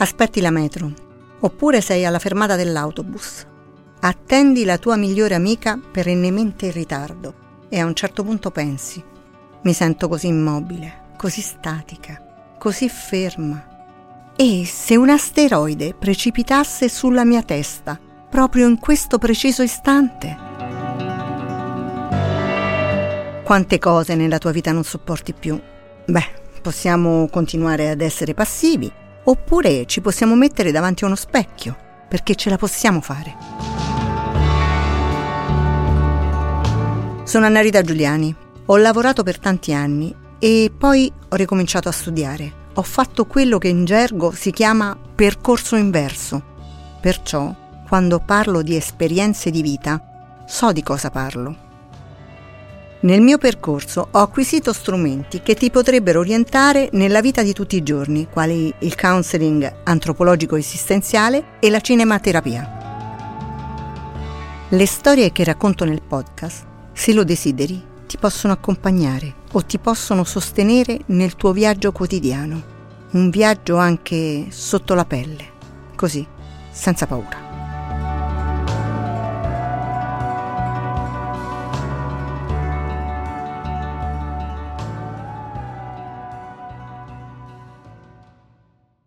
Aspetti la metro, oppure sei alla fermata dell'autobus. Attendi la tua migliore amica perennemente in ritardo e a un certo punto pensi: mi sento così immobile, così statica, così ferma. E se un asteroide precipitasse sulla mia testa, proprio in questo preciso istante? Quante cose nella tua vita non sopporti più? Possiamo continuare ad essere passivi, oppure ci possiamo mettere davanti a uno specchio, perché ce la possiamo fare. Sono Annarita Giuliani, ho lavorato per tanti anni e poi ho ricominciato a studiare. Ho fatto quello che in gergo si chiama percorso inverso. Perciò, quando parlo di esperienze di vita, so di cosa parlo. Nel mio percorso ho acquisito strumenti che ti potrebbero orientare nella vita di tutti i giorni, quali il counseling antropologico esistenziale e la cinematerapia. Le storie che racconto nel podcast, se lo desideri, ti possono accompagnare o ti possono sostenere nel tuo viaggio quotidiano. Un viaggio anche sotto la pelle, così, senza paura.